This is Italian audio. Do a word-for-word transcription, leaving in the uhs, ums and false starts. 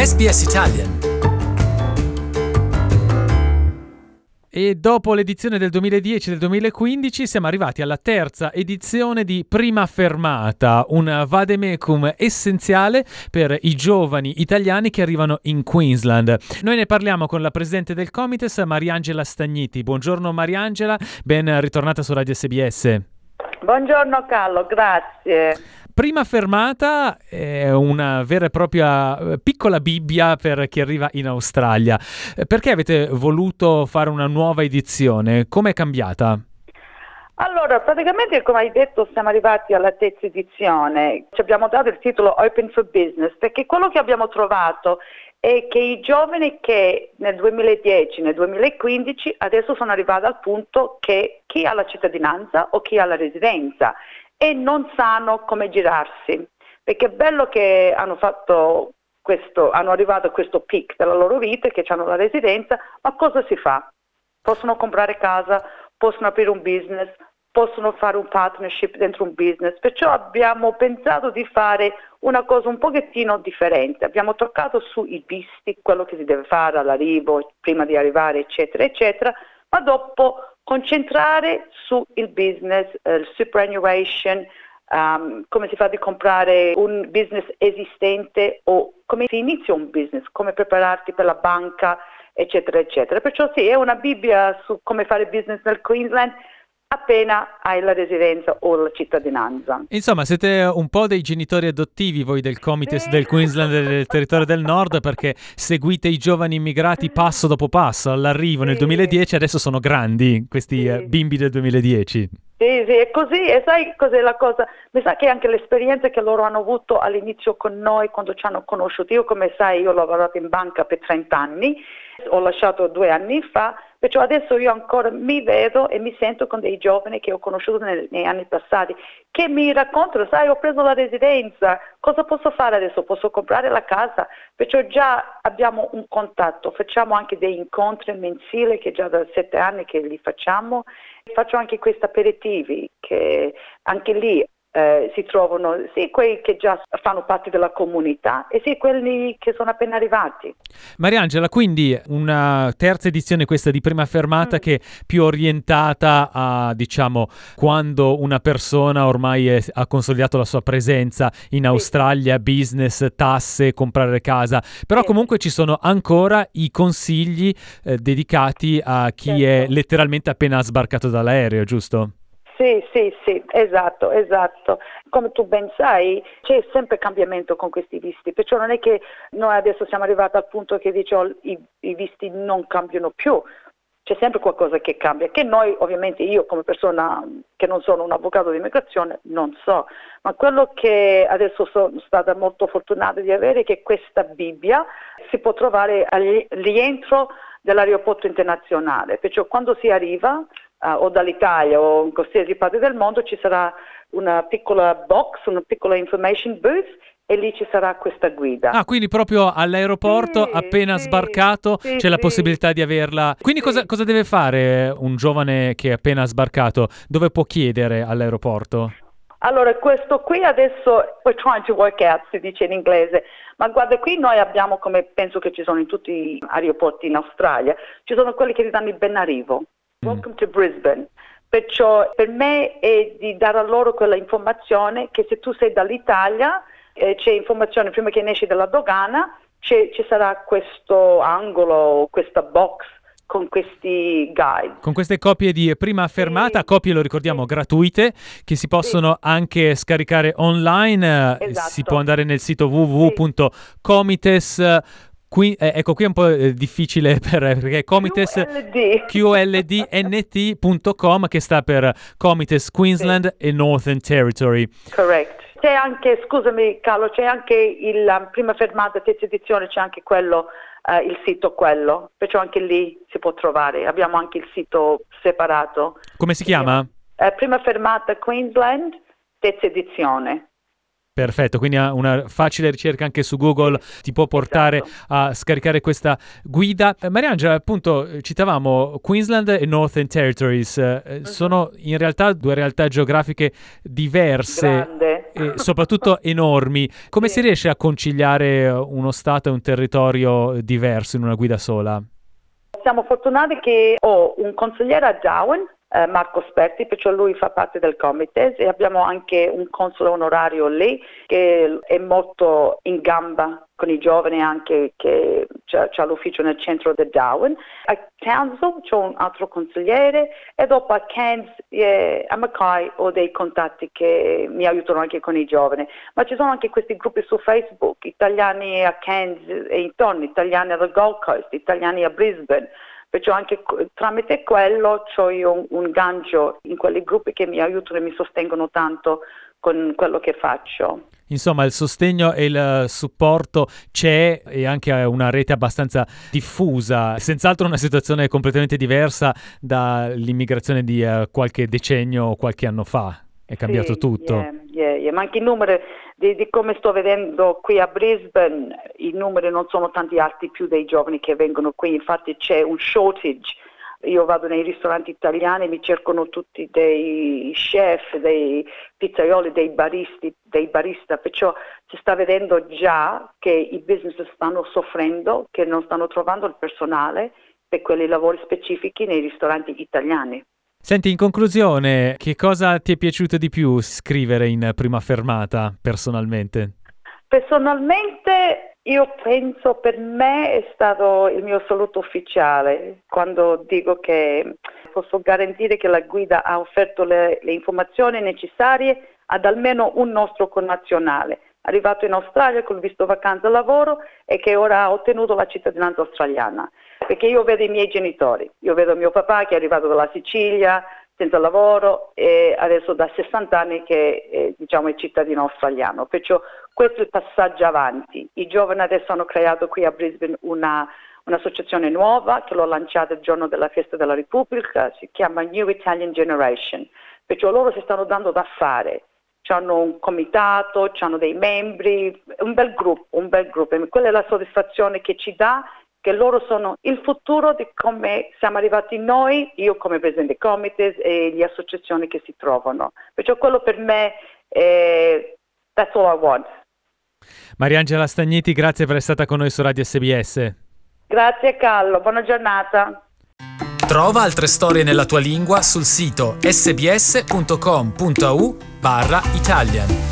S B S Italian. E dopo l'edizione del duemiladieci e del duemilaquindici siamo arrivati alla terza edizione di Prima Fermata, un vademecum essenziale per i giovani italiani che arrivano in Queensland. Noi ne parliamo con la presidente del Comites, Mariangela Stagniti. Buongiorno Mariangela, ben ritornata su Radio S B S. Buongiorno Carlo, grazie. Prima Fermata è una vera e propria piccola Bibbia per chi arriva in Australia. Perché avete voluto fare una nuova edizione? Com'è cambiata? Allora, praticamente come hai detto siamo arrivati alla terza edizione. Ci abbiamo dato il titolo Open for Business perché quello che abbiamo trovato è che i giovani che nel duemiladieci, nel duemilaquindici adesso sono arrivati al punto che chi ha la cittadinanza o chi ha la residenza e non sanno come girarsi, perché è bello che hanno fatto questo, hanno arrivato a questo peak della loro vita, che hanno la residenza, ma cosa si fa? Possono comprare casa, possono aprire un business, possono fare un partnership dentro un business, perciò abbiamo pensato di fare una cosa un pochettino differente. Abbiamo toccato sui visti, quello che si deve fare all'arrivo, prima di arrivare, eccetera, eccetera, ma dopo concentrare sul business, il uh, superannuation, um, come si fa di comprare un business esistente o come si inizia un business, come prepararti per la banca, eccetera, eccetera. Perciò sì, è una Bibbia su come fare business nel Queensland appena hai la residenza o la cittadinanza. Insomma, siete un po' dei genitori adottivi voi del Comites del Queensland e del territorio del nord, perché seguite i giovani immigrati passo dopo passo all'arrivo nel duemiladieci, adesso sono grandi questi sì. bimbi del duemiladieci. Sì, sì, è così, e sai cos'è la cosa? Mi sa che anche l'esperienza che loro hanno avuto all'inizio con noi, quando ci hanno conosciuto, io come sai, io ho lavorato in banca per trenta anni, ho lasciato due anni fa, perciò adesso io ancora mi vedo e mi sento con dei giovani che ho conosciuto nei, nei anni passati, che mi raccontano, sai, ho preso la residenza, cosa posso fare adesso? Posso comprare la casa? Perciò già abbiamo un contatto, facciamo anche dei incontri mensili che già da sette anni che li facciamo. Faccio anche questi aperitivi che anche lì eh, si trovano sì quelli che già fanno parte della comunità e sì quelli che sono appena arrivati. Mariangela, quindi una terza edizione questa di Prima Fermata mm. che è più orientata a, diciamo, quando una persona ormai è, ha consolidato la sua presenza in Australia, sì. business, tasse, comprare casa, però sì. comunque ci sono ancora i consigli eh, dedicati a chi certo. è letteralmente appena sbarcato dall'aereo, giusto? Sì, sì, sì, esatto, esatto. Come tu ben sai, c'è sempre cambiamento con questi visti, perciò non è che noi adesso siamo arrivati al punto che diciamo i, i visti non cambiano più, c'è sempre qualcosa che cambia, che noi ovviamente io come persona che non sono un avvocato di immigrazione non so, ma quello che adesso sono stata molto fortunata di avere è che questa Bibbia si può trovare al rientro dell'aeroporto internazionale, perciò quando si arriva Uh, o dall'Italia o in qualsiasi parte del mondo ci sarà una piccola box, una piccola information booth e lì ci sarà questa guida. Ah, quindi proprio all'aeroporto, sì, appena sì, sbarcato, sì, c'è sì. la possibilità di averla. Quindi sì. cosa, cosa deve fare un giovane che è appena sbarcato? Dove può chiedere all'aeroporto? Allora, questo qui adesso we're trying to work out, si dice in inglese, ma guarda qui noi abbiamo, come penso che ci sono in tutti gli aeroporti in Australia, ci sono quelli che ti danno il ben arrivo. Welcome to Brisbane. Perciò per me è di dare a loro quella informazione che se tu sei dall'Italia eh, c'è informazione prima che ne esci dalla dogana, c'è, ci sarà questo angolo, questa box con questi guide. Con queste copie di Prima Fermata, sì. copie lo ricordiamo sì. gratuite, che si possono sì. anche scaricare online, esatto. si può andare nel sito w w w punto comites. Qui, eh, ecco, qui è un po' eh, difficile per, perché è Comites Q L D N T punto com che sta per Comites Queensland sì. e Northern Territory. Correct. C'è anche, scusami Carlo, c'è anche il um, Prima Fermata, terza edizione, c'è anche quello, uh, il sito quello, perciò anche lì si può trovare. Abbiamo anche il sito separato. Come si chiama? Uh, Prima Fermata Queensland, terza edizione. Perfetto, quindi una facile ricerca anche su Google ti può portare esatto. a scaricare questa guida. Eh, Mariangela, appunto, citavamo Queensland e Northern Territories, eh, uh-huh. sono in realtà due realtà geografiche diverse Grande. e soprattutto enormi. Come sì. si riesce a conciliare uno stato e un territorio diverso in una guida sola? Siamo fortunati che ho un consigliere a Darwin, Eh, Marco Sperti, perciò lui fa parte del Comites, e abbiamo anche un console onorario lì che è molto in gamba con i giovani, anche che c'è, c'è l'ufficio nel centro di Darwin. A Townsville c'è un altro consigliere e dopo a Cairns e a Mackay ho dei contatti che mi aiutano anche con i giovani. Ma ci sono anche questi gruppi su Facebook, italiani a Cairns e intorno, italiani alla Gold Coast, italiani a Brisbane. Perciò anche tramite quello ho io un, un gancio in quei gruppi che mi aiutano e mi sostengono tanto con quello che faccio. Insomma, il sostegno e il supporto c'è e anche una rete abbastanza diffusa. Senz'altro una situazione completamente diversa dall'immigrazione di uh, qualche decennio o qualche anno fa. È cambiato sì, tutto. Yeah, yeah, yeah. Ma anche i numeri di, di come sto vedendo qui a Brisbane, i numeri non sono tanti alti più dei giovani che vengono qui, infatti c'è un shortage. Io vado nei ristoranti italiani, mi cercano tutti dei chef, dei pizzaioli, dei baristi, dei barista, perciò si sta vedendo già che i business stanno soffrendo, che non stanno trovando il personale per quei lavori specifici nei ristoranti italiani. Senti, in conclusione, che cosa ti è piaciuto di più scrivere in Prima Fermata personalmente? Personalmente io penso per me è stato il mio saluto ufficiale, quando dico che posso garantire che la guida ha offerto le, le informazioni necessarie ad almeno un nostro connazionale, arrivato in Australia con visto vacanza e lavoro e che ora ha ottenuto la cittadinanza australiana. Perché io vedo i miei genitori, io vedo mio papà che è arrivato dalla Sicilia senza lavoro e adesso da sessanta anni che è, diciamo, è cittadino australiano, perciò questo è il passaggio avanti. I giovani adesso hanno creato qui a Brisbane una, un'associazione nuova che l'ho lanciata il giorno della festa della Repubblica, si chiama New Italian Generation, perciò loro si stanno dando da fare. C'hanno un comitato, c'hanno dei membri, un bel gruppo, un bel gruppo, e quella è la soddisfazione che ci dà, che loro sono il futuro di come siamo arrivati noi, io come presidente Comites e le associazioni che si trovano. Perciò quello per me è that's all I want. Mariangela Stagniti, grazie per essere stata con noi su Radio S B S. Grazie Carlo, buona giornata. Trova altre storie nella tua lingua sul sito sbs punto com punto a u barra Italian.